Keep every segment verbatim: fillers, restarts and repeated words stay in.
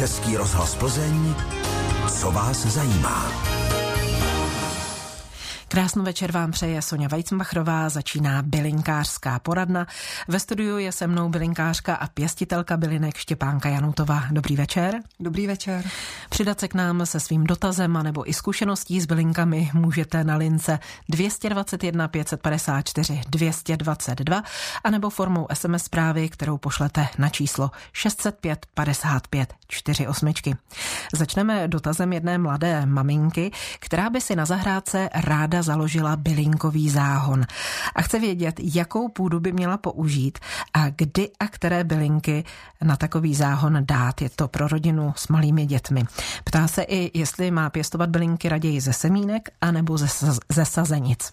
Český rozhlas Plzeň, co vás zajímá. Krásný večer vám přeje Sonja Weizmachrová, začíná bylinkářská poradna. Ve studiu je se mnou bylinkářka a pěstitelka bylinek Štěpánka Janutová. Dobrý večer. Dobrý večer. Přidat se k nám se svým dotazem anebo i zkušeností s bylinkami můžete na lince dvě stě dvacet jedna pět set padesát čtyři dvě stě dvacet dva anebo formou es em es zprávy, kterou pošlete na číslo šest set pět padesát pět čtyřicet osm. Začneme dotazem jedné mladé maminky, která by si na zahrádce ráda založila bylinkový záhon a chce vědět, jakou půdu by měla použít a kdy a které bylinky na takový záhon dát. Je to pro rodinu s malými dětmi. Ptá se i, jestli má pěstovat bylinky raději ze semínek anebo ze, ze sazenic.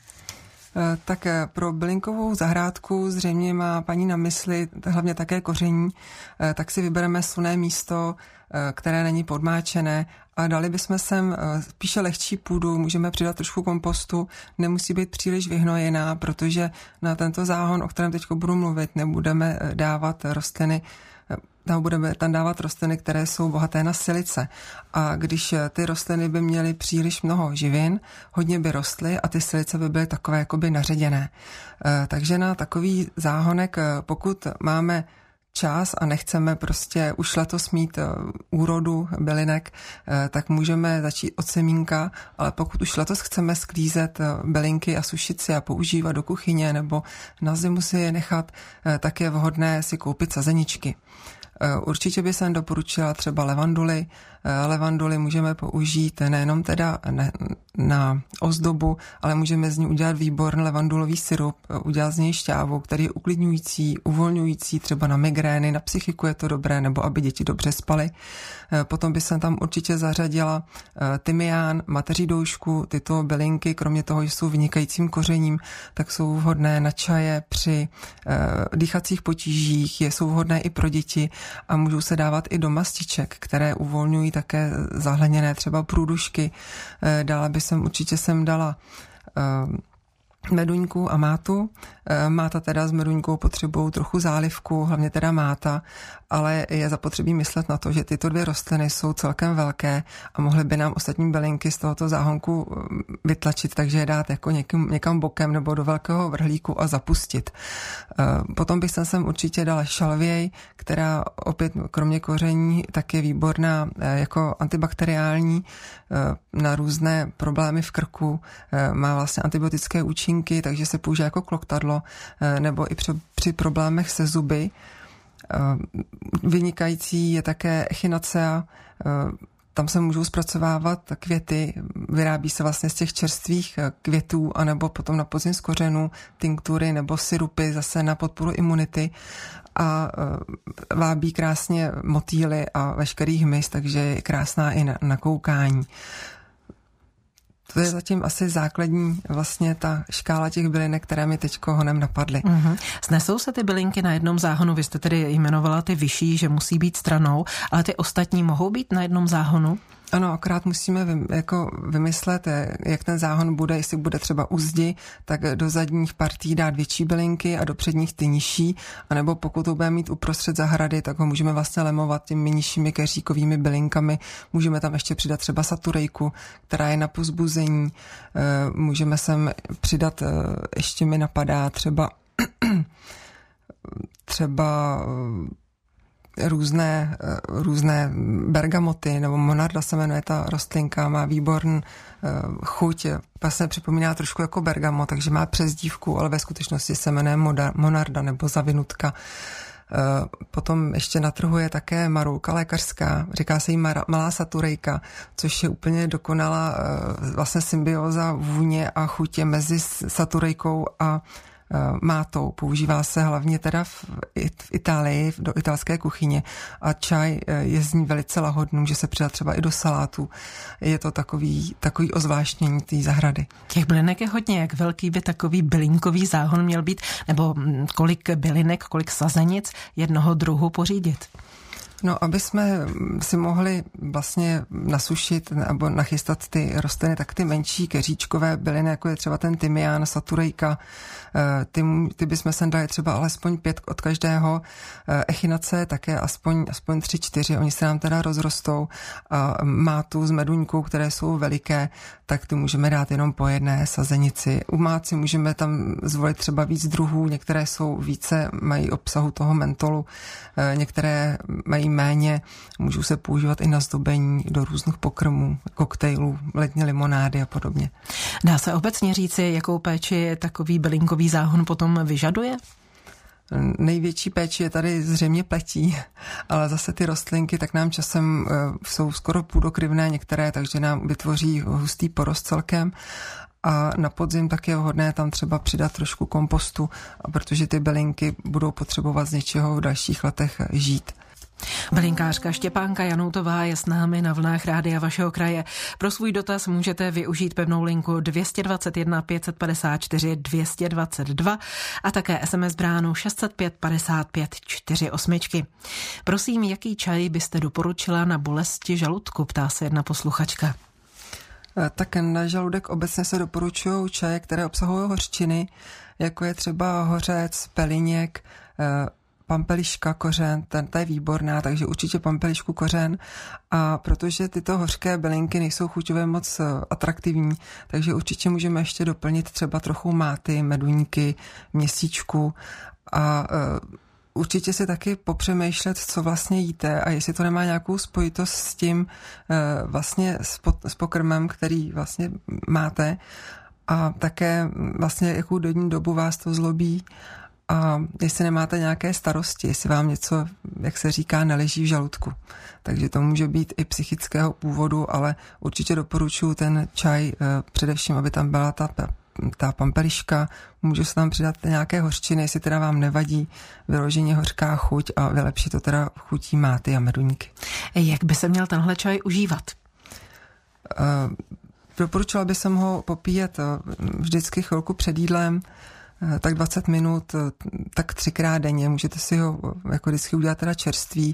Tak pro bylinkovou zahrádku zřejmě má paní na mysli hlavně také koření, tak si vybereme slunné místo, které není podmáčené a dali bychom sem spíše lehčí půdu, můžeme přidat trošku kompostu, nemusí být příliš vyhnojená, protože na tento záhon, o kterém teď budu mluvit, nebudeme dávat rostliny, tam budeme tam dávat rostliny, které jsou bohaté na silice. A když ty rostliny by měly příliš mnoho živin, hodně by rostly a ty silice by byly takové jakoby naředěné. Takže na takový záhonek, pokud máme čas a nechceme prostě už letos mít úrodu bylinek, tak můžeme začít od semínka, ale pokud už letos chceme sklízet bylinky a sušit si a používat do kuchyně nebo na zimu si je nechat, tak je vhodné si koupit sazeničky. Určitě by jsem doporučila třeba levanduly. Levanduly můžeme použít nejenom teda ne, na ozdobu, ale můžeme z ní udělat výborný levandulový syrup, udělat z něj šťávu, který je uklidňující, uvolňující, třeba na migrény, na psychiku je to dobré, nebo aby děti dobře spaly. Potom by jsem tam určitě zařadila tymián, mateří doušku, tyto bylinky, kromě toho, že jsou vynikajícím kořením, tak jsou vhodné na čaje při dýchacích potížích, jsou vhodné i pro děti a můžou se dávat i do mastiček, které uvolňují také zahleněné třeba průdušky. Dále by jsem určitě sem dala meduňku a mátu. Máta teda s meduňkou potřebují trochu zálivku, hlavně teda máta, ale je zapotřebí myslet na to, že tyto dvě rostliny jsou celkem velké a mohly by nám ostatní bylinky z tohoto záhonku vytlačit, takže je dát jako někým, někam bokem nebo do velkého vrhlíku a zapustit. Potom bych sem určitě dala šalvěj, která opět kromě koření tak je výborná jako antibakteriální na různé problémy v krku, má vlastně antibiotické účinky, takže se používá jako kloktadlo nebo i při, při problémech se zuby. Vynikající je také echinacea, tam se můžou zpracovávat květy, vyrábí se vlastně z těch čerstvých květů, anebo potom na podzim z kořenů, tinktury nebo syrupy zase na podporu imunity a vábí krásně motýly a veškerý hmyz, takže je krásná i na, na koukání. To je zatím asi základní vlastně ta škála těch bylinek, které mi teďko honem napadly. Mm-hmm. Snesou se ty bylinky na jednom záhonu? Vy jste tedy jmenovala ty vyšší, že musí být stranou, ale ty ostatní mohou být na jednom záhonu? Ano, akorát musíme vy, jako vymyslet, jak ten záhon bude, jestli bude třeba u zdi, tak do zadních partí dát větší bylinky a do předních ty nižší, anebo pokud to budeme mít uprostřed zahrady, tak ho můžeme vlastně lemovat těmi nižšími keříkovými bylinkami. Můžeme tam ještě přidat třeba saturejku, která je na povzbuzení. Můžeme sem přidat, ještě mi napadá třeba třeba různé, různé bergamoty, nebo monarda se jmenuje ta rostlinka, má výborný chuť, vlastně připomíná trošku jako bergamot, takže má přezdívku, ale ve skutečnosti se jmenuje monarda nebo zavinutka. Potom ještě na trhu je také maroulka lékařská, říká se jí malá saturejka, což je úplně dokonalá vlastně symbioza vůně a chutě mezi saturejkou a mátou. Používá se hlavně teda v, v Itálii, do italské kuchyně a čaj je z ní velice lahodný, může se přidat třeba i do salátu. Je to takový, takový ozvláštnění té zahrady. Těch bylinek je hodně. Jak velký by takový bylinkový záhon měl být? Nebo kolik bylinek, kolik sazenic jednoho druhu pořídit? No, aby jsme si mohli vlastně nasušit nebo nachystat ty rostliny, tak ty menší keříčkové byliny, jako je třeba ten tymián, saturejka, ty, ty bychom sem dali třeba alespoň pět od každého, echinace také aspoň, aspoň tři, čtyři, oni se nám teda rozrostou a mátu s meduňkou, které jsou veliké, tak ty můžeme dát jenom po jedné sazenici. U máci můžeme tam zvolit třeba víc druhů, některé jsou více, mají obsahu toho mentolu, některé mají méně, můžou se používat i na zdobení do různých pokrmů, koktejlů, letní limonády a podobně. Dá se obecně říci, jakou péči takový bylinkový záhon potom vyžaduje? Největší péči je tady zřejmě pletí, ale zase ty rostlinky tak nám časem jsou skoro půdokryvné některé, takže nám vytvoří hustý porost celkem. A na podzim tak je vhodné tam třeba přidat trošku kompostu, protože ty bylinky budou potřebovat z něčeho v dalších letech žít. Bylinkářka Štěpánka Janoutová je s námi na vlnách rádia vašeho kraje. Pro svůj dotaz můžete využít pevnou linku dvě dvě jedna pět pět čtyři dvě dvě dva a také es em es bránu šest set pět padesát pět čtyřicet osm. Prosím, jaký čaj byste doporučila na bolesti žaludku, ptá se jedna posluchačka. Tak na žaludek obecně se doporučují čaje, které obsahují hořčiny, jako je třeba hořec, peliněk, pampeliška, kořen, ten, ta je výborná, takže určitě pampelišku, kořen. A protože tyto hořké bylinky nejsou chuťově moc atraktivní, takže určitě můžeme ještě doplnit třeba trochu máty, meduňky, měsíčku a uh, určitě si taky popřemýšlet, co vlastně jíte a jestli to nemá nějakou spojitost s tím uh, vlastně s, po, s pokrmem, který vlastně máte a také vlastně jakou denní dobu vás to zlobí. A jestli nemáte nějaké starosti, jestli vám něco, jak se říká, neleží v žaludku. Takže to může být i psychického původu, ale určitě doporučuji ten čaj, především, aby tam byla ta, ta pampeliška, může se tam přidat nějaké hořčiny, jestli teda vám nevadí vyloženě hořká chuť a vylepší to teda chutí máty a meduňky. Jak by se měl tenhle čaj užívat? Uh, doporučila by jsem ho popíjet vždycky chvilku před jídlem, tak dvacet minut, tak třikrát denně. Můžete si ho jako vždycky udělat teda čerství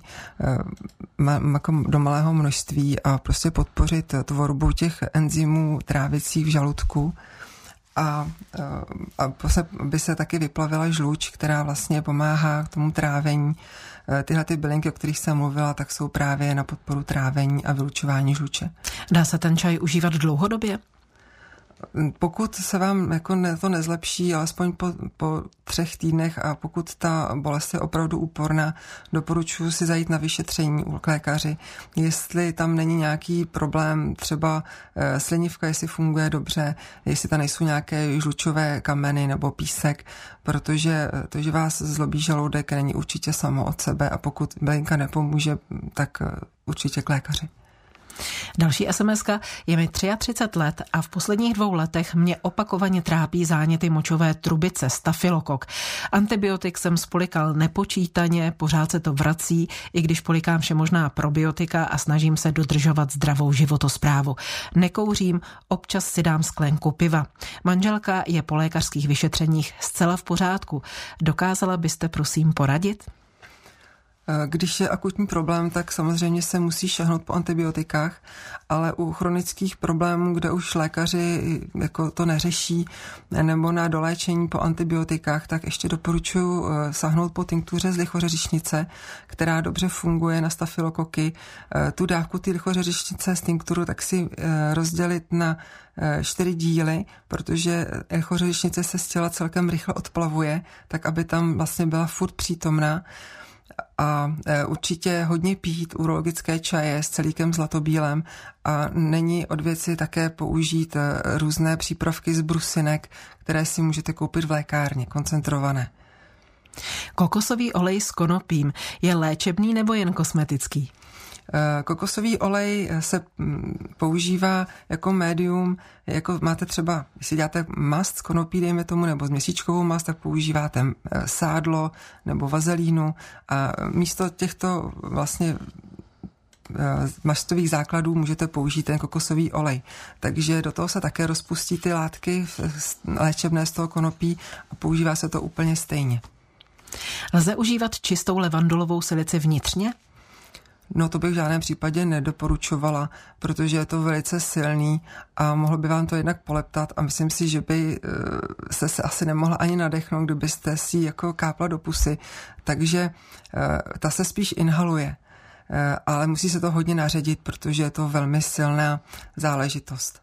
do malého množství a prostě podpořit tvorbu těch enzymů trávicích v žaludku a, a by se taky vyplavila žluč, která vlastně pomáhá k tomu trávení. Tyhle ty bylinky, o kterých jsem mluvila, tak jsou právě na podporu trávení a vylučování žluče. Dá se ten čaj užívat dlouhodobě? Pokud se vám jako ne, to nezlepší, alespoň po, po třech týdnech a pokud ta bolest je opravdu úporná, doporučuji si zajít na vyšetření u lékaři, jestli tam není nějaký problém, třeba e, slinivka, jestli funguje dobře, jestli tam nejsou nějaké žlučové kameny nebo písek, protože to, že vás zlobí žaludek, není určitě samo od sebe a pokud bylinka nepomůže, tak určitě k lékaři. Další es em eska je mi třicet tři let a v posledních dvou letech mě opakovaně trápí záněty močové trubice, stafylokok. Antibiotik jsem spolikal nepočítaně, pořád se to vrací, i když polikám všemožná probiotika a snažím se dodržovat zdravou životosprávu. Nekouřím, občas si dám sklenku piva. Manželka je po lékařských vyšetřeních zcela v pořádku. Dokázala byste prosím poradit? Když je akutní problém, tak samozřejmě se musí šahnout po antibiotikách, ale u chronických problémů, kde už lékaři jako to neřeší, nebo na doléčení po antibiotikách, tak ještě doporučuji sahnout po tinktuře z lichořeřišnice, která dobře funguje na stafylokoky. Tu dávku té lichořeřišnice z tinkturu tak si rozdělit na čtyři díly, protože lichořeřišnice se z těla celkem rychle odplavuje, tak aby tam vlastně byla furt přítomná. A určitě hodně pít urologické čaje s celíkem zlatobílem a není od věci také použít různé přípravky z brusinek, které si můžete koupit v lékárně, koncentrované. Kokosový olej s konopím je léčebný nebo jen kosmetický? Kokosový olej se používá jako médium, jako máte třeba, jestli děláte mast z konopí, dejme tomu, nebo z měsíčkovou mast, tak používáte sádlo nebo vazelínu a místo těchto vlastně mastových základů můžete použít ten kokosový olej. Takže do toho se také rozpustí ty látky léčebné z toho konopí a používá se to úplně stejně. Lze užívat čistou levandulovou silici vnitřně? No to bych v žádném případě nedoporučovala, protože je to velice silný a mohlo by vám to jednak poleptat a myslím si, že by se, se asi nemohla ani nadechnout, kdybyste si jako kápla do pusy. Takže ta se spíš inhaluje, ale musí se to hodně naředit, protože je to velmi silná záležitost.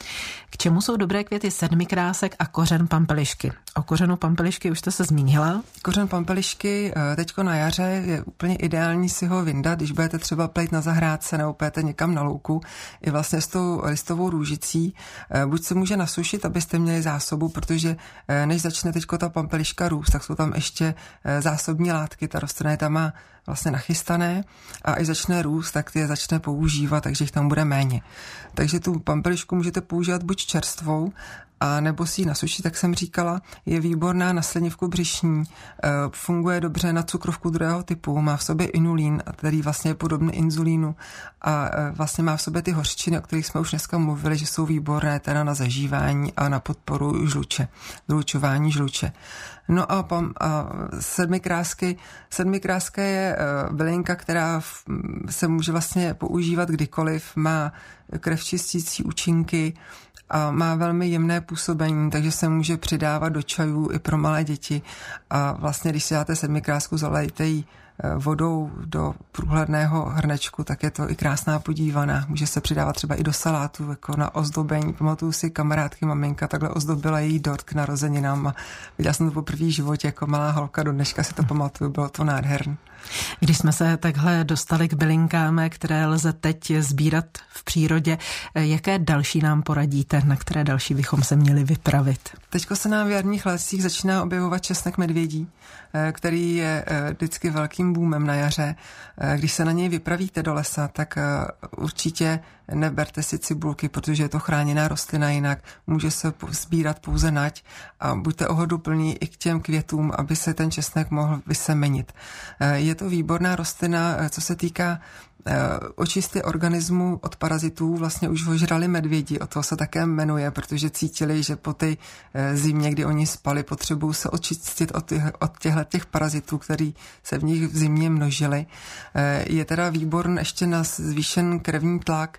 K čemu jsou dobré květy sedmikrásek a kořen pampelišky? O kořenu pampelišky už jste se zmínila. Kořen pampelišky teďko na jaře je úplně ideální si ho vyndat, když budete třeba plejt na zahrádce nebo půjdete někam na louku, i vlastně s tou listovou růžicí. Buď se může nasušit, abyste měli zásobu, protože než začne teďko ta pampeliška růst, tak jsou tam ještě zásobní látky, ta rostlina tam má vlastně nachystané a až začne růst, tak ty je začne používat, takže jich tam bude méně. Takže tu pampelišku můžete používat buď čerstvou, a nebo si ji nasušit, jak jsem říkala, je výborná na slinivku břišní, funguje dobře na cukrovku druhého typu, má v sobě inulín, který vlastně je podobný inzulínu a vlastně má v sobě ty hořčiny, o kterých jsme už dneska mluvili, že jsou výborné teda na zažívání a na podporu žluče, vylučování žluče. No a, pam, a sedmikrásky, sedmikráska je bylinka, která se může vlastně používat kdykoliv, má krevčistící účinky a má velmi jemné působení, takže se může přidávat do čajů i pro malé děti a vlastně, když si dáte sedmikrásku, zalejte ji vodou do průhledného hrnečku, tak je to i krásná podívaná. Může se přidávat třeba i do salátu, jako na ozdobení. Pamatuju si kamarádky, maminka takhle ozdobila její dort k narozeninám a viděla jsem to poprvé v životě jako malá holka, do dneška si to pamatuju, bylo to nádherné. Když jsme se takhle dostali k bylinkám, které lze teď sbírat v přírodě, jaké další nám poradíte, na které další bychom se měli vypravit? Teďko se nám v jarních lesích začíná objevovat česnek medvědí, který je vždycky velkým boomem na jaře. Když se na něj vypravíte do lesa, tak určitě neberte si cibulky, protože je to chráněná rostlina, jinak může se sbírat pouze nať a buďte ohleduplní i k těm květům, aby se ten česnek mohl vysemenit. Je to výborná rostlina, co se týká očisty organismu od parazitů, vlastně už ho žrali medvědi, o toho se také jmenuje, protože cítili, že po té zimě, kdy oni spali, potřebují se očistit od, těch, od těchto těch parazitů, který se v nich v zimě množili. Je teda výborný ještě na zvýšen krevní tlak,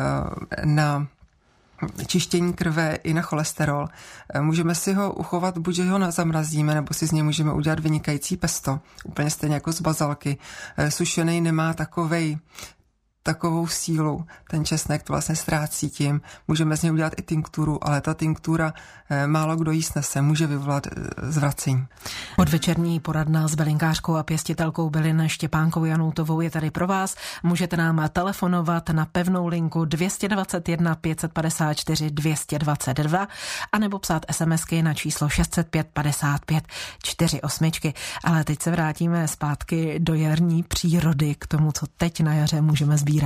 na čištění krve i na cholesterol. Můžeme si ho uchovat, buď že ho zamrazíme, nebo si z něj můžeme udělat vynikající pesto. Úplně stejně jako z bazalky. Sušený nemá takovej takovou sílu. Ten česnek to vlastně ztrácí tím. Můžeme z něj udělat i tinkturu, ale ta tinktura málo kdo jí snese, může vyvolat zvracení. Podvečerní poradna s bylinkářkou a pěstitelkou bylin Štěpánkou Janoutovou je tady pro vás. Můžete nám telefonovat na pevnou linku dvě dvacet jedna pět set padesát čtyři dvě stě dvacet dva a nebo psát SMSky na číslo šest set pět padesát pět čtyřicet osm. Ale teď se vrátíme zpátky do jarní přírody k tomu, co teď na jaře můžeme sbírat.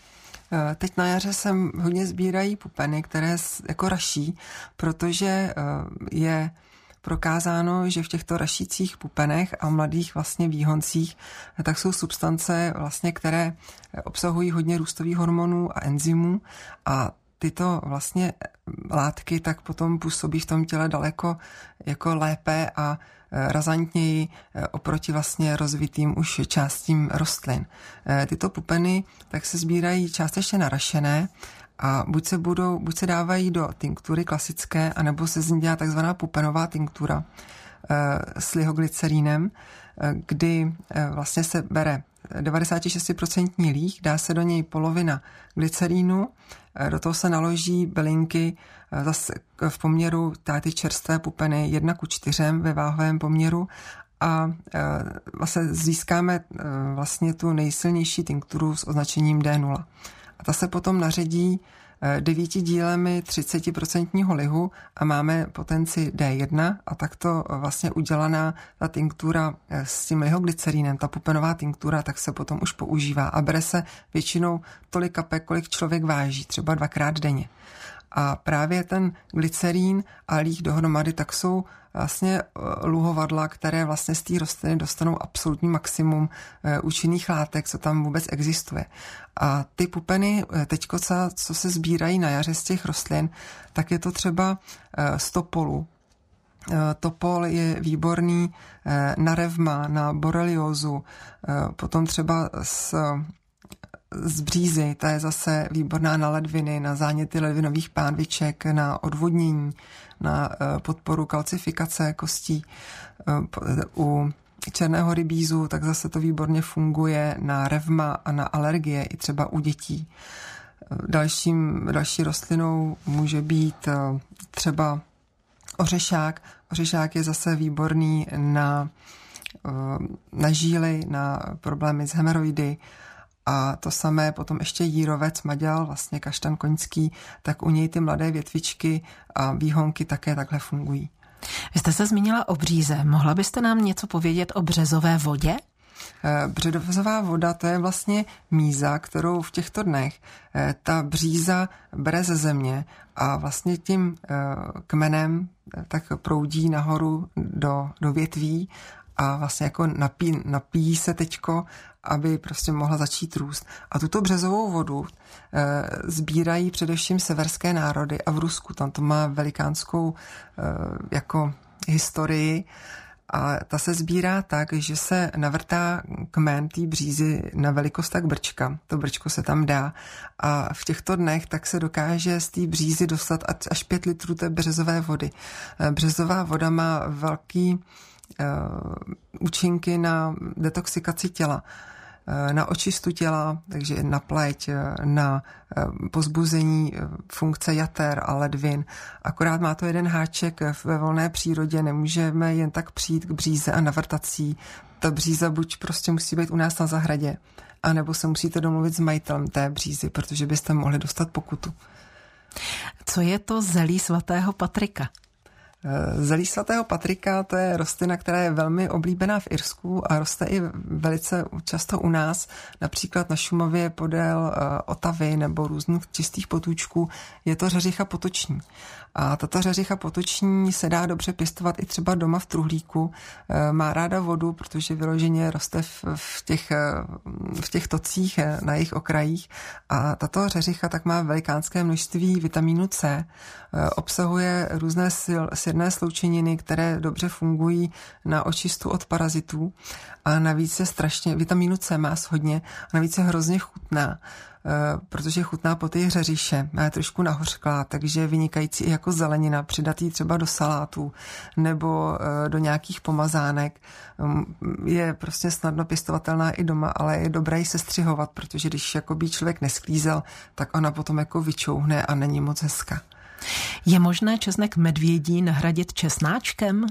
Teď na jaře se hodně sbírají pupeny, které jako raší, protože je prokázáno, že v těchto rašících pupenech a mladých vlastně výhoncích tak jsou substance, vlastně, které obsahují hodně růstových hormonů a enzymů a tyto vlastně látky tak potom působí v tom těle daleko jako lépe a razantněji oproti vlastně rozvitým už částím rostlin. Tyto pupeny tak se sbírají částečně narašené a buď se, budou, buď se dávají do tinktury klasické, anebo se z ní dělá takzvaná pupenová tinktura s lihoglycerínem, kdy vlastně se bere devadesát šest procent líh, dá se do něj polovina glycerínu, do toho se naloží bylinky zase v poměru ty čerstvé pupeny jedna ku čtyřem ve váhovém poměru a vlastně získáme vlastně tu nejsilnější tinkturu s označením D nula. A ta se potom naředí devíti dílemi třicet procent lihu a máme potenci D jedna a takto vlastně udělaná ta tinktura s tím lihoglycerínem, ta pupenová tinktura, tak se potom už používá a bere se většinou tolik kapek, kolik člověk váží, třeba dvakrát denně. A právě ten glycerín a líh dohromady tak jsou vlastně luhovadla, které vlastně z té rostliny dostanou absolutní maximum účinných látek, co tam vůbec existuje. A ty pupeny teďko, co se sbírají na jaře z těch rostlin, tak je to třeba z topolu. Topol je výborný na revma, na boreliózu, potom třeba z z břízy, ta je zase výborná na ledviny, na záněty ledvinových pánviček, na odvodnění, na podporu kalcifikace kostí. U černého rybízu tak zase to výborně funguje na revma a na alergie, i třeba u dětí. Dalším, další rostlinou může být třeba ořešák. Ořešák je zase výborný na, na žíly, na problémy s hemoroidy. A to samé potom ještě jírovec, maďal, vlastně kaštan koňský, tak u něj ty mladé větvičky a výhonky také takhle fungují. Vy jste se zmínila o bříze. Mohla byste nám něco povědět o březové vodě? Březová voda, to je vlastně míza, kterou v těchto dnech ta bříza bere ze země a vlastně tím kmenem tak proudí nahoru do, do větví a vlastně jako napí, napíjí se teďko, aby prostě mohla začít růst. A tuto březovou vodu e, sbírají především severské národy a v Rusku. Tam to má velikánskou e, jako historii. A ta se sbírá tak, že se navrtá kmen té břízy na velikost tak brčka. To brčko se tam dá. A v těchto dnech tak se dokáže z té břízy dostat až pět litrů té březové vody. Březová voda má velký uh, účinky na detoxikaci těla, na očistu těla, takže na pleť, na pozbuzení funkce jater a ledvin. Akorát má to jeden háček, ve volné přírodě nemůžeme jen tak přijít k bříze a navrtat si. Ta bříza buď prostě musí být u nás na zahradě, anebo se musíte domluvit s majitelem té břízy, protože byste mohli dostat pokutu. Co je to zelí svatého Patrika? Zelí svatého Patrika, to je rostlina, která je velmi oblíbená v Irsku a roste i velice často u nás, například na Šumavě podél Otavy nebo různých čistých potůčků. Je to řeřicha potoční. A tato řeřicha potoční se dá dobře pěstovat i třeba doma v truhlíku. Má ráda vodu, protože vyloženě roste v, v, těch, v těch tocích na jejich okrajích. A tato řeřicha tak má velikánské množství vitamínu C. Obsahuje různé sil, silné sloučeniny, které dobře fungují na očistu od parazitů. A navíc je strašně, vitamínu C má hodně, a navíc je hrozně chutná, protože chutná po té řeřiše, má trošku nahořklá, takže je vynikající i jako zelenina, přidat ji třeba do salátů nebo do nějakých pomazánek. Je prostě snadno pěstovatelná i doma, ale je dobré ji sestřihovat, protože když jako by člověk nesklízel, tak ona potom jako vyčouhne a není moc hezká. Je možné česnek medvědí nahradit česnáčkem?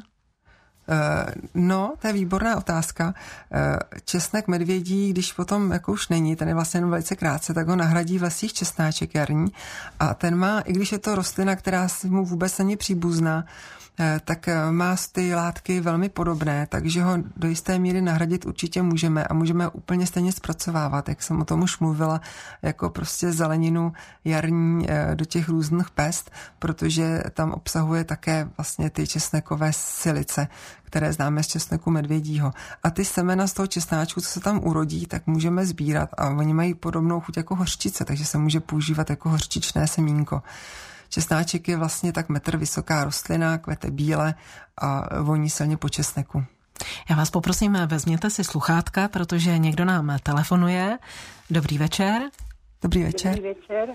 No, to je výborná otázka. Česnek medvědí, když potom jako už není, ten je vlastně jen velice krátce, tak ho nahradí v lesích česnáček jarní a ten má, i když je to rostlina, která si mu vůbec není příbuzná, tak má ty látky velmi podobné, takže ho do jisté míry nahradit určitě můžeme a můžeme úplně stejně zpracovávat, jak jsem o tom už mluvila, jako prostě zeleninu jarní do těch různých pest, protože tam obsahuje také vlastně ty česnekové silice, které známe z česneku medvědího. A ty semena z toho česnáčku, co se tam urodí, tak můžeme sbírat a oni mají podobnou chuť jako hořčice, takže se může používat jako hořčičné semínko. Česnáček je vlastně tak metr vysoká rostlina, kvete bíle a voní silně po česneku. Já vás poprosím, vezměte si sluchátka, protože někdo nám telefonuje. Dobrý večer. Dobrý večer. Dobrý večer.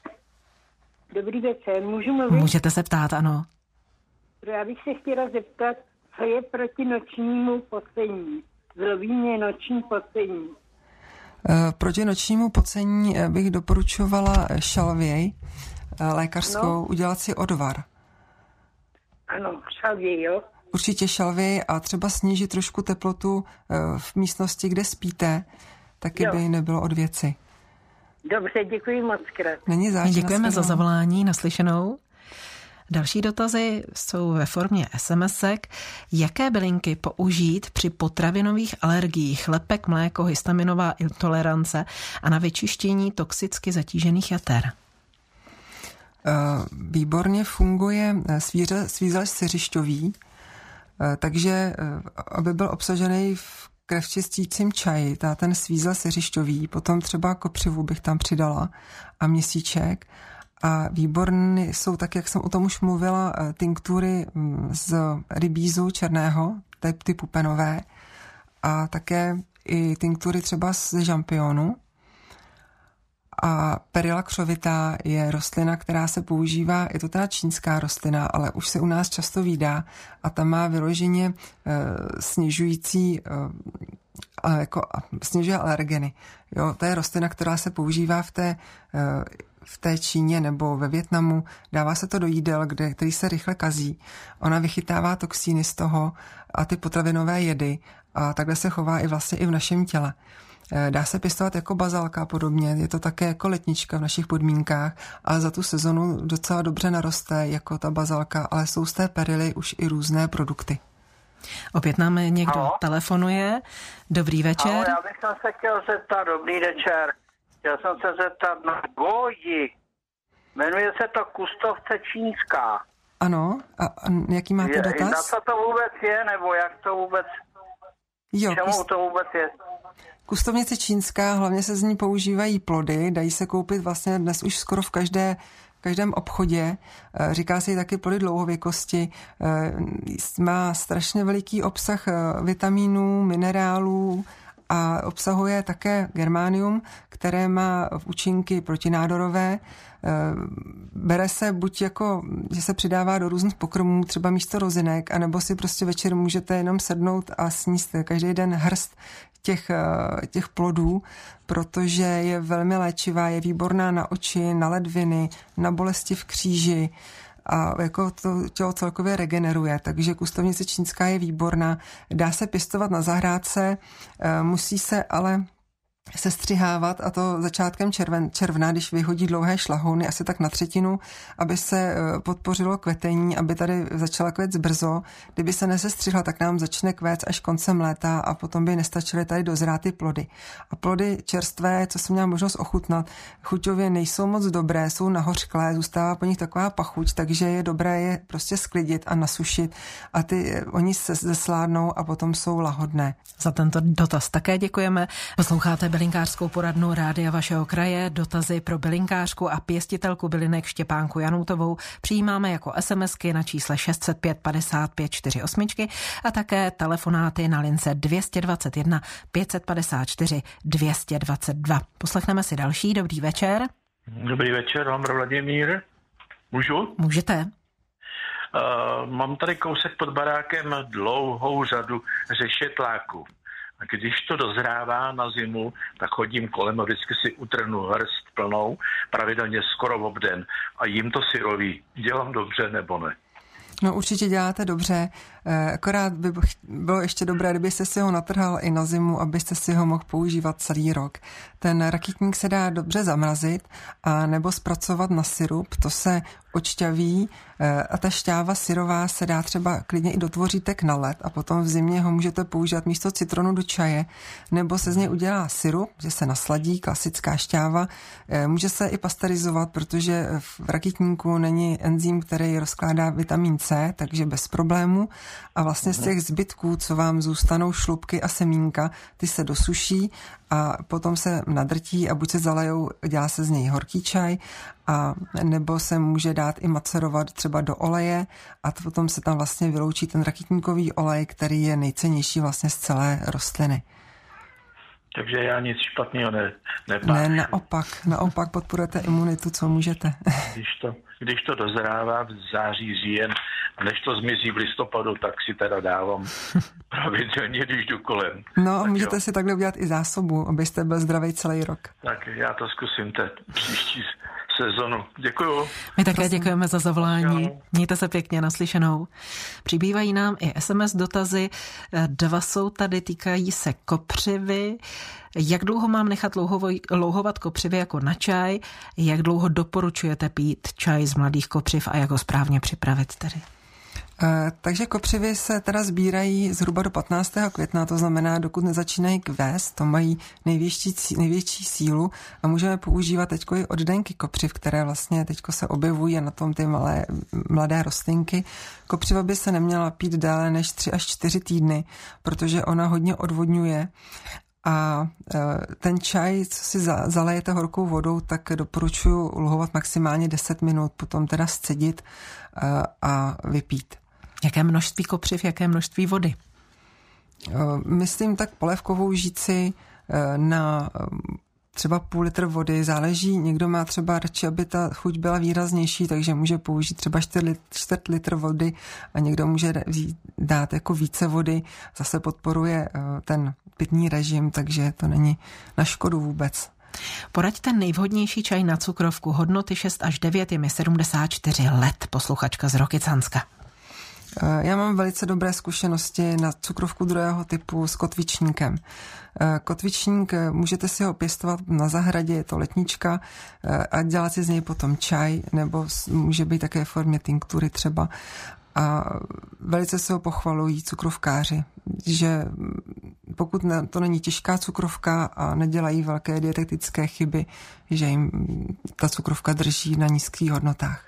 Dobrý večer. Můžu mluvit? Můžete se ptát, ano. Já bych se chtěla zeptat, co je proti nočnímu pocení. Zlobí mě noční pocení. Proti nočnímu pocení bych doporučovala šalvěj lékařskou, no. Udělat si odvar. Ano, šalvěj, jo. Určitě šalvěj a třeba snížit trošku teplotu v místnosti, kde spíte, taky jo. By nebylo od věci. Dobře, děkuji moc krát. Není záč, děkujeme za zavolání, naslyšenou. Další dotazy jsou ve formě SMSek. Jaké bylinky použít při potravinových alergiích, lepek, mléko, histaminová intolerance a na vyčištění toxicky zatížených jater? Výborně funguje svízel siřišťový, takže aby byl obsažený v krevčistícím čaji, ta ten svízel siřišťový, potom třeba kopřivu bych tam přidala a měsíček. A výborné jsou, tak jak jsem o tom už mluvila, tinktury z rybízu černého, typu penové, a také i tinktury třeba z žampionu. A Perilla křovitá je rostlina, která se používá, je to teda čínská rostlina, ale už se u nás často vídá a ta má vyloženě e, snižující e, a jako snižuje alergeny. Jo, to je rostlina, která se používá v té, v té Číně nebo ve Vietnamu. Dává se to do jídel, kde, který se rychle kazí. Ona vychytává toxíny z toho a ty potravinové jedy a takhle se chová i vlastně i v našem těle. Dá se pěstovat jako bazalka a podobně. Je to také jako letnička v našich podmínkách a za tu sezonu docela dobře naroste jako ta bazalka, ale jsou z té perily už i různé produkty. Opět nám někdo Halo? telefonuje. Dobrý večer. Halo, já bych se chtěl zeptat, dobrý večer. Chtěl jsem se zeptat na goji. Jmenuje se to kustovce čínská. Ano, a, a jaký máte je, dotaz? Na co to vůbec je, nebo jak to vůbec, jo, čemu kus... to vůbec je? Kustovnice čínská, hlavně se z ní používají plody, dají se koupit vlastně dnes už skoro v každé v každém obchodě. Říká se jí taky plody dlouhověkosti. Má strašně veliký obsah vitamínů, minerálů a obsahuje také germánium, které má účinky protinádorové. Bere se buď jako, že se přidává do různých pokrmů, třeba místo rozinek, anebo si prostě večer můžete jenom sednout a sníst každý den hrst těch, těch plodů, protože je velmi léčivá, je výborná na oči, na ledviny, na bolesti v kříži a jako to tělo celkově regeneruje, takže kustovnice čínská je výborná. Dá se pěstovat na zahrádce, musí se ale sestřihávat a to začátkem červen, června, když vyhodí dlouhé šlahouny, asi tak na třetinu, aby se podpořilo kvetení, aby tady začala kvést brzo. Kdyby se nesestřihla, tak nám začne kvést až koncem léta a potom by nestačily tady dozrát ty plody. A plody čerstvé, co jsem měla možnost ochutnat, chuťově nejsou moc dobré, jsou nahořklé, zůstává po nich taková pachuť, takže je dobré je prostě sklidit a nasušit a ty, oni se zesládnou a potom jsou lahodné. Za tento dotaz také děkujeme. Posloucháte bylinkářskou poradnu Rádia vašeho kraje. Dotazy pro bylinkářku a pěstitelku bylinek Štěpánku Janoutovou přijímáme jako SMSky na čísle šest set pět padesát pět čtyřicet osm a také telefonáty na lince dvě stě dvacet jedna pět set padesát čtyři dvě stě dvacet dva. Poslechneme si další. Dobrý večer. Dobrý večer, Lamro Vladimír. Můžu? Můžete. Uh, mám tady kousek pod barákem dlouhou řadu řešetláků. A když to dozrává na zimu, tak chodím kolem a vždycky si utrhnu hrst plnou, pravidelně skoro obden a jim to syrový. Dělám dobře nebo ne? No určitě děláte dobře, akorát by bylo ještě dobré, kdybyste si ho natrhal i na zimu, abyste si ho mohl používat celý rok. Ten rakitník se dá dobře zamrazit a nebo zpracovat na sirup, to se odšťaví a ta šťáva syrová se dá třeba klidně i do tvořítek na led a potom v zimě ho můžete používat místo citronu do čaje, nebo se z něj udělá sirup, že se nasladí, klasická šťáva. Může se i pasterizovat, protože v rakitníku není enzym, který rozkládá vitamin C, takže bez problému. A vlastně z těch zbytků, co vám zůstanou šlupky a semínka, ty se dosuší a potom se nadrtí a buď se zalejou, dělá se z něj horký čaj, a nebo se může dát i macerovat třeba do oleje a potom se tam vlastně vyloučí ten rakitníkový olej, který je nejcennější vlastně z celé rostliny. Takže já nic špatného ne, nepášu. Ne, naopak, naopak podporujete imunitu, co můžete. Když to, když to dozrává v září, říjen, a než to zmizí v listopadu, tak si teda dávám pravidelně, když jdu kolem. No a tak můžete jo. si takhle udělat i zásobu, abyste byl zdravý celý rok. Tak já to zkusím teď příští sezonu. Děkuju. My také děkujeme za zavolání. Mějte se pěkně, naslyšenou. Přibývají nám i es em es dotazy. Dva jsou tady, týkají se kopřivy. Jak dlouho mám nechat louhovat kopřivy jako na čaj? Jak dlouho doporučujete pít čaj z mladých kopřiv a jak ho správně připravit tedy? Takže kopřivy se teda sbírají zhruba do patnáctého května, to znamená, dokud nezačínají kvést, to mají největší, největší sílu a můžeme používat teďko i oddenky kopřiv, které vlastně teďko se objevují a na tom ty malé, mladé rostlinky. Kopřiva by se neměla pít déle než tři až čtyři týdny, protože ona hodně odvodňuje. A ten čaj, co si zalejete horkou vodou, tak doporučuji luhovat maximálně deset minut, potom teda scedit a vypít. Jaké množství kopřiv, jaké množství vody? Myslím tak polévkovou žíci na třeba půl litr vody, záleží, někdo má třeba radši, aby ta chuť byla výraznější, takže může použít třeba čtvrt litr vody a někdo může dát jako více vody, zase podporuje ten pitný režim, takže to není na škodu vůbec. Poraďte nejvhodnější čaj na cukrovku, hodnoty šest až devět, je mi sedmdesát čtyři let, posluchačka z Rokycanska. Já mám velice dobré zkušenosti na cukrovku druhého typu s kotvičníkem. Kotvičník, můžete si ho pěstovat na zahradě, je to letnička a dělat si z něj potom čaj, nebo může být také v formě tinktury třeba. A velice se ho pochvalují cukrovkáři, že pokud to není těžká cukrovka a nedělají velké dietetické chyby, že jim ta cukrovka drží na nízkých hodnotách.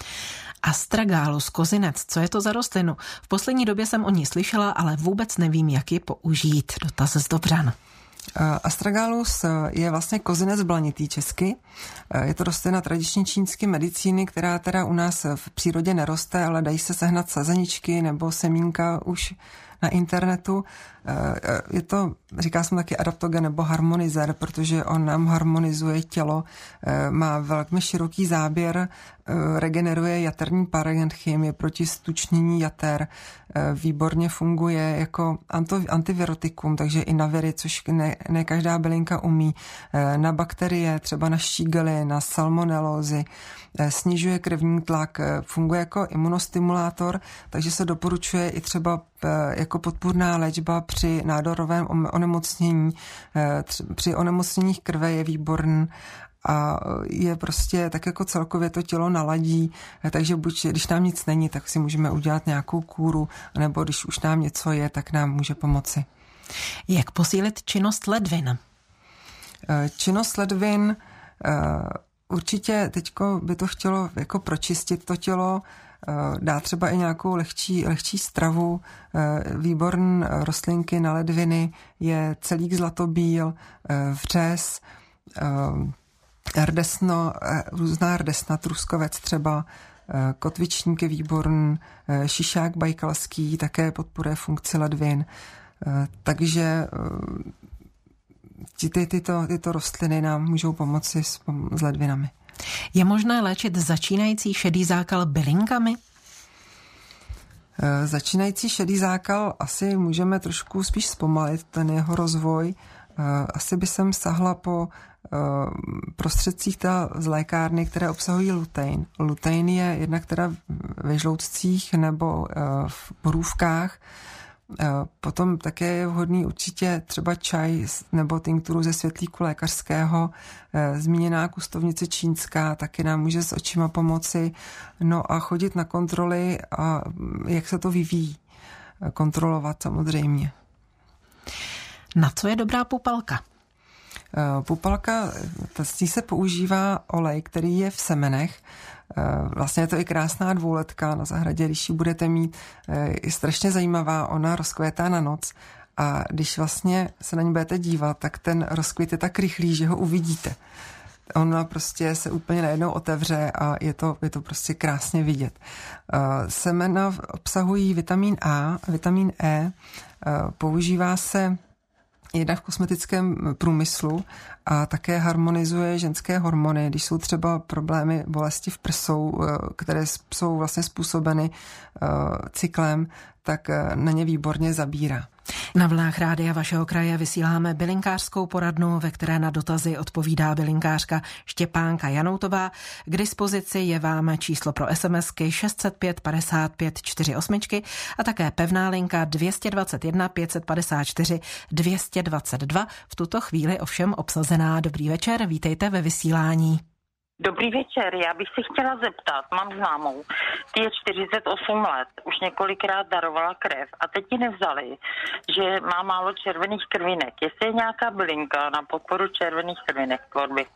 Astragalus, kozinec, co je to za rostlinu? V poslední době jsem o ní slyšela, ale vůbec nevím, jak ji použít. Dotaz z Dobřan. Astragalus je vlastně kozinec blanitý česky. Je to rostlina tradiční čínské medicíny, která teda u nás v přírodě neroste, ale dají se sehnat sazeničky nebo semínka už na internetu. Je to, říká jsem taky adaptogen nebo harmonizer, protože on nám harmonizuje tělo, má velmi široký záběr, regeneruje jaterní parenchym, je proti stučnění jater, výborně funguje jako antivirotikum, takže i na viry, což ne, ne každá bylinka umí, na bakterie, třeba na štígely, na salmonelózy, snižuje krevní tlak, funguje jako imunostimulátor, takže se doporučuje i třeba jako podpůrná léčba při nádorovém onemocnění. Při onemocněních krve je výborný a je prostě tak jako celkově to tělo naladí, takže buď, když nám nic není, tak si můžeme udělat nějakou kůru, nebo když už nám něco je, tak nám může pomoci. Jak posílit činnost ledvin? Činnost ledvin určitě teďko by to chtělo jako pročistit to tělo, dá třeba i nějakou lehčí, lehčí stravu. Výborné rostlinky na ledviny je celík zlatobíl, vřes, rdesno, různá rdesna, truskovec třeba, kotvičník je výborný, šišák bajkalský také podporuje funkci ledvin. Takže ty, tyto, tyto rostliny nám můžou pomoci s, s ledvinami. Je možné léčit začínající šedý zákal bylinkami? Začínající šedý zákal asi můžeme trošku spíš zpomalit ten jeho rozvoj. Asi by jsem sahla po prostředcích ta z lékárny, které obsahují lutein. Lutein je jednak teda ve žloucích nebo v borůvkách. Potom také je vhodný určitě třeba čaj nebo tinkturu ze světlíku lékařského. Zmíněná kustovnice čínská taky nám může s očima pomoci. No a chodit na kontroly a jak se to vyvíjí. Kontrolovat samozřejmě. Na co je dobrá pupalka? Pupalka, z ní se používá olej, který je v semenech. Vlastně je to i krásná dvouletka na zahradě, když ji budete mít, je strašně zajímavá, ona rozkvétá na noc a když vlastně se na ní budete dívat, tak ten rozkvět je tak rychlý, že ho uvidíte. Ona prostě se úplně najednou otevře a je to, je to prostě krásně vidět. Semena obsahují vitamin A, vitamin E, používá se jednak v kosmetickém průmyslu a také harmonizuje ženské hormony, když jsou třeba problémy bolesti v prsou, které jsou vlastně způsobeny cyklem, tak na ně výborně zabírá. Na vlnách rádia vašeho kraje vysíláme bylinkářskou poradnu, ve které na dotazy odpovídá bylinkářka Štěpánka Janoutová. K dispozici je vám číslo pro SMSky šest set pět padesát pět čtyřicet osm a také pevná linka dvě stě dvacet jedna pět set padesát čtyři dvě stě dvacet dva. V tuto chvíli ovšem obsazená. Dobrý večer, vítejte ve vysílání. Dobrý večer, já bych se chtěla zeptat, mám známou, ty je čtyřicet osm let, už několikrát darovala krev a teď ji nevzali, že má málo červených krvinek. Jestli je nějaká bylinka na podporu červených krvinek tvorby?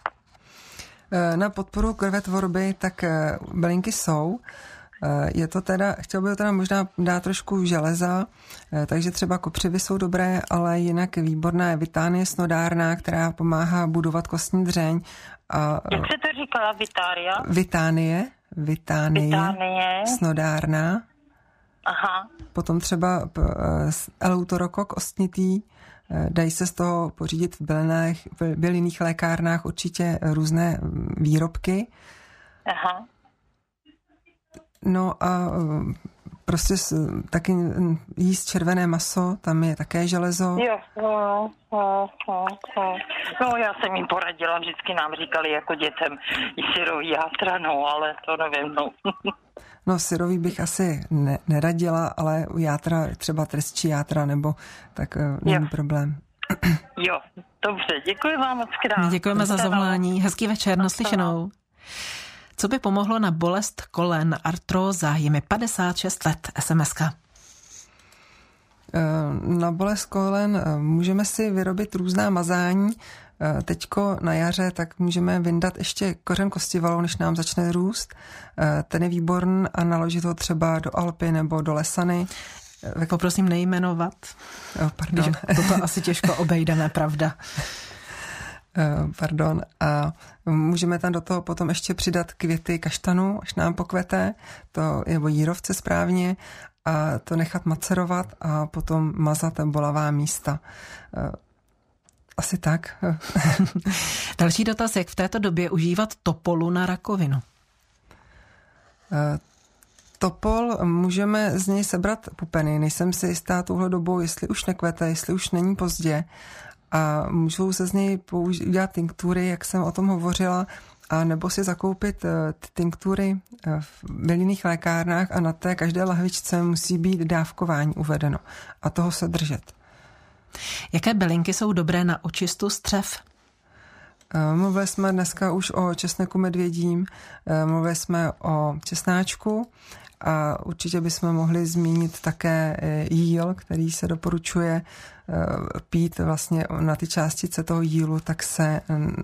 Na podporu krvetvorby, tak bylinky jsou. Je to teda, chtěl bych teda možná dát trošku železa, takže třeba kopřivy jsou dobré, ale jinak výborná je vitánie snodárná, která pomáhá budovat kostní dřeň. A jak se to říkala, vitária? Vitánie, vitánie, vitánie. snodárná. Aha. Potom třeba eleuterokok ostnitý, Dají se z toho pořídit v bylinách, v bylinných lékárnách určitě různé výrobky. Aha. No a prostě taky jíst červené maso, tam je také železo. Jo, no, no, no, no. no já jsem jim poradila, vždycky nám říkali jako dětem i syrový játra, no, ale to nevím, no. No, syrový bych asi ne, neradila, ale u játra, třeba trestčí játra, nebo tak není jo. problém. Jo, dobře, děkuji vám moc krát. Děkujeme za zavolání, hezký večer, naslyšenou. Co by pomohlo na bolest kolen, artróza, je mi padesát šest let, es em eska. Na bolest kolen můžeme si vyrobit různá mazání. Teďko na jaře tak můžeme vyndat ještě kořen kostivalou, než nám začne růst. Ten je výborný a naložit ho třeba do Alpy nebo do Lesany. Poprosím nejmenovat. Oh, pardon. Toto asi těžko obejdeme, pravda. Pardon. A můžeme tam do toho potom ještě přidat květy kaštanu, až nám pokvete, to je jírovce správně, a to nechat macerovat a potom mazat bolavá místa. Asi tak. Další dotaz, jak v této době užívat topolu na rakovinu? Topol, můžeme z něj sebrat pupeny. Nejsem si jistá touhle dobou, jestli už nekvete, jestli už není pozdě. A můžou se z něj použít tinktury, jak jsem o tom hovořila, a nebo si zakoupit ty tinktury v bylinných lékárnách a na té každé lahvičce musí být dávkování uvedeno a toho se držet. Jaké bylinky jsou dobré na očistu střev? Mluvili jsme dneska už o česneku medvědím, mluvili jsme o česnáčku a určitě bychom mohli zmínit také jíl, který se doporučuje pít vlastně na ty částice toho jílu, tak se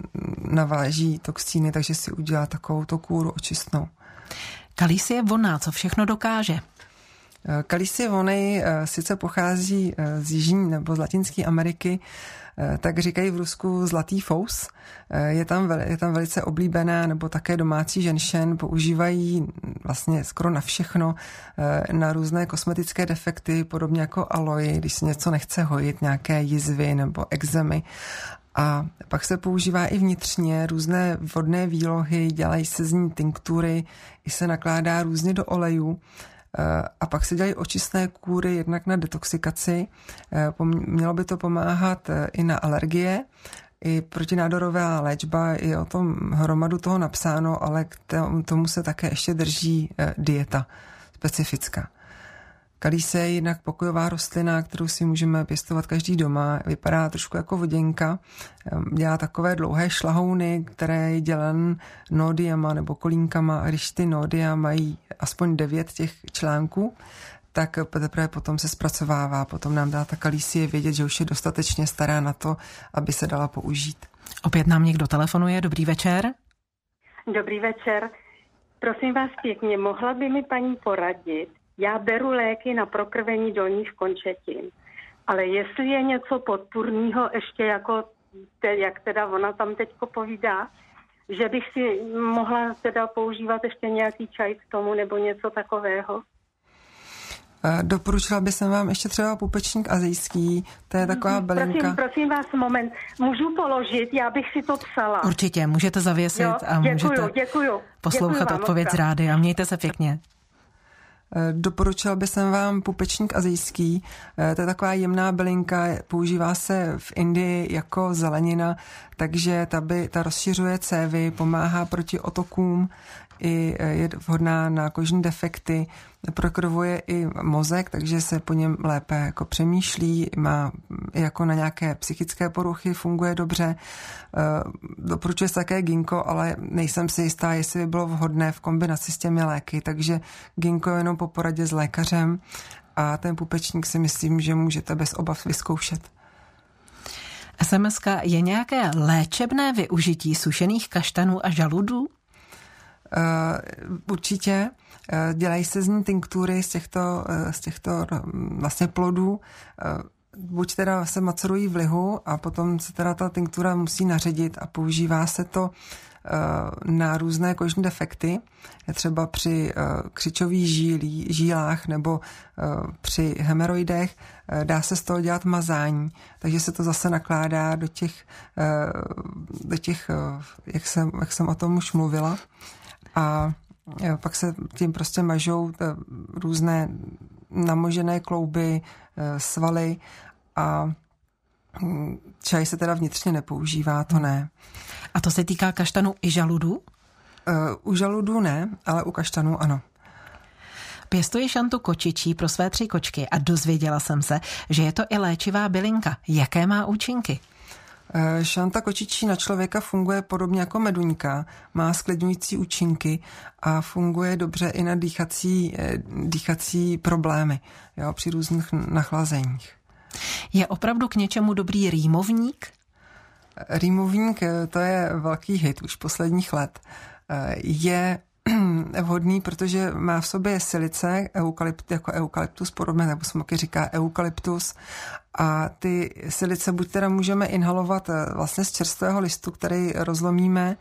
naváží toxíny, takže si udělá takovou to kůru očistnou. Kalísie voná, co všechno dokáže? Kalísie vonej sice pochází z Jižní nebo z Latinské Ameriky, tak říkají v Rusku zlatý fous. Je tam, je tam velice oblíbená, nebo také domácí ženšen, používají vlastně skoro na všechno, na různé kosmetické defekty, podobně jako aloe, když se něco nechce hojit, nějaké jizvy nebo ekzemy. A pak se používá i vnitřně různé vodné výlohy, dělají se z ní tinktury, i se nakládá různě do olejů. A pak se dělají očistné kůry jednak na detoxikaci. Mělo by to pomáhat i na alergie, i protinádorová léčba, je o tom hromadu toho napsáno, ale k tomu se také ještě drží dieta specifická. Kalísie je jinak pokojová rostlina, kterou si můžeme pěstovat každý doma. Vypadá trošku jako voděnka. Dělá takové dlouhé šlahouny, které je dělen nódiama nebo kolínkama. A když ty nódia mají aspoň devět těch článků, tak teprve potom se zpracovává. Potom nám dá ta kalísie vědět, že už je dostatečně stará na to, aby se dala použít. Opět nám někdo telefonuje. Dobrý večer. Dobrý večer. Prosím vás pěkně, mohla by mi paní poradit? Já beru léky na prokrvení dolních končetin, ale jestli je něco podpůrného, ještě jako, te, jak teda ona tam teďko povídá, že bych si mohla teda používat ještě nějaký čaj k tomu nebo něco takového. Doporučila bych vám ještě třeba pupečník azijský, to je taková bylinka. Prosím, prosím vás, moment, můžu položit, já bych si to psala. Určitě, můžete zavěsit jo, a děkuju, můžete děkuju, poslouchat děkuju odpověď z rádia. Mějte se pěkně. Doporučila bych vám pupečník azijský. To je taková jemná bylinka, používá se v Indii jako zelenina, takže ta, by, ta rozšiřuje cévy, pomáhá proti otokům, i je vhodná na kožní defekty, prokrvuje i mozek, takže se po něm lépe jako přemýšlí, má jako na nějaké psychické poruchy, funguje dobře. Doporučuje se také ginkgo, ale nejsem si jistá, jestli by bylo vhodné v kombinaci s těmi léky, takže ginkgo jenom po poradě s lékařem a ten pupečník si myslím, že můžete bez obav vyzkoušet. es em eska, je nějaké léčebné využití sušených kaštanů a žaludů? Uh, určitě. Uh, dělají se z ní tinktury z těchto, uh, z těchto uh, vlastně plodů. Uh, buď teda se macerují v lihu a potom se teda ta tinktura musí naředit a používá se to na různé kožní defekty, třeba při křičových žílí, žílách nebo při hemeroidech, dá se z toho dělat mazání, takže se to zase nakládá do těch, do těch jak jsem, jak jsem o tom už mluvila, a pak se tím prostě mažou různé namožené klouby, svaly, a čaj se teda vnitřně nepoužívá, to ne. A to se týká kaštanů i žaludů? Uh, u žaludů ne, ale u kaštanů ano. Pěstuji šantu kočičí pro své tři kočky a dozvěděla jsem se, že je to i léčivá bylinka. Jaké má účinky? Uh, šanta kočičí na člověka funguje podobně jako meduňka, má sklidňující účinky a funguje dobře i na dýchací, dýchací problémy, jo, při různých nachlazeních. Je opravdu k něčemu dobrý rýmovník? Rýmovník, to je velký hit už posledních let. Je vhodný, protože má v sobě silice, eukalypt, jako eukalyptus podobné, nebo se taky říká eukalyptus, a ty silice buď teda můžeme inhalovat vlastně z čerstvého listu, který rozlomíme,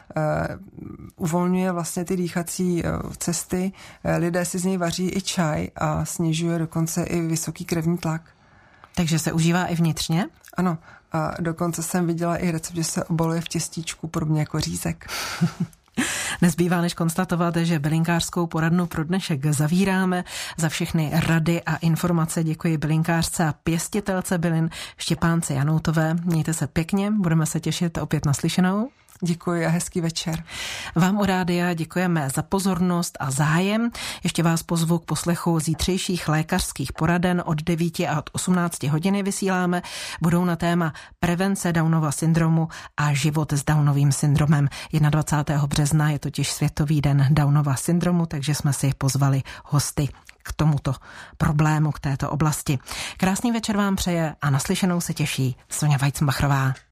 uvolňuje vlastně ty dýchací cesty, lidé si z něj vaří i čaj a snižuje dokonce i vysoký krevní tlak. Takže se užívá i vnitřně? Ano, a dokonce jsem viděla i recept, že se obaluje v těstíčku, podobně jako řízek. Nezbývá než konstatovat, že bylinkářskou poradnu pro dnešek zavíráme. Za všechny rady a informace děkuji bylinkářce a pěstitelce bylin Štěpánce Janoutové. Mějte se pěkně, budeme se těšit opět naslyšenou. Děkuji a hezký večer. Vám u rádia děkujeme za pozornost a zájem. Ještě vás pozvu k poslechu zítřejších lékařských poraden od devíti a od osmnácti hodiny vysíláme. Budou na téma prevence Downova syndromu a život s Downovým syndromem. dvacátého prvního března je totiž Světový den Downova syndromu, takže jsme si pozvali hosty k tomuto problému, k této oblasti. Krásný večer vám přeje a naslyšenou se těší Sonja Weizmbacherová.